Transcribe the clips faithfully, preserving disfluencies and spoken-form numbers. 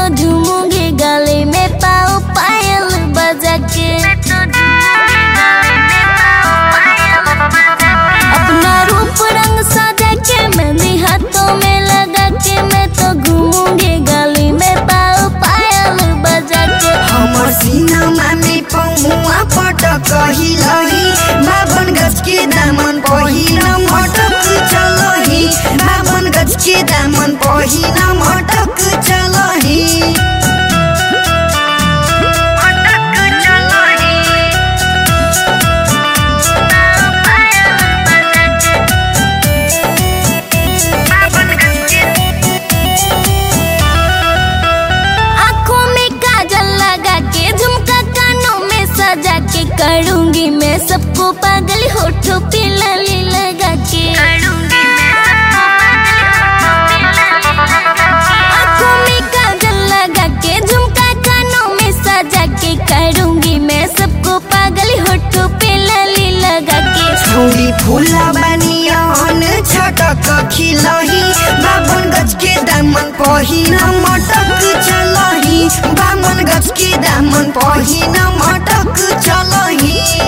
तो झूमूंगी गले में पाओ पायल बजा के। अपना रूप रंग सजा के मेहंदी हाथों में लगा के मैं तो घूमूंगी गली में पाओ पायल बजा के। हमर सीना में पहुआ पटक हिलही बावन गज के दामन पहिना मटक चलही बावन गज के दामन पहिना मटक चलही। सजा के करूंगी मैं सबको पागल होठों पे लाली लगा के। आँखों में काजल लगा के झुमका कानों में सजा के करूंगी मैं सबको पागल होठों पे लाली लगा के। छोरी फूला बनियान छटक खिलही बावन गज के दामन पहिना मटक चलही बावन गज के दामन पहिना मटक चलही।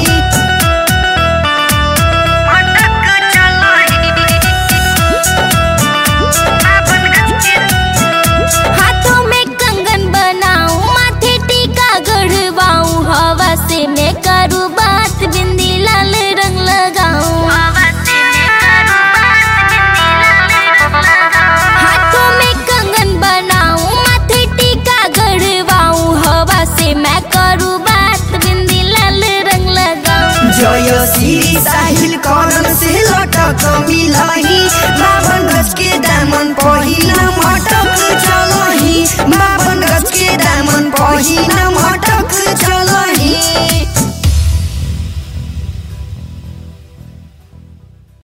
हाथों में कंगन बनाऊं माथे टीका गढ़वाऊं हवा से मैं करूँ बात बिंदी लाल रंग लगाऊं। हाथों में कंगन बनाऊं माथे टीका गढ़वाऊं हवा से मैं करूँ बात बिंदी लाल रंग लगाऊं। जय श्री साहिल कौन से लटक मिलही।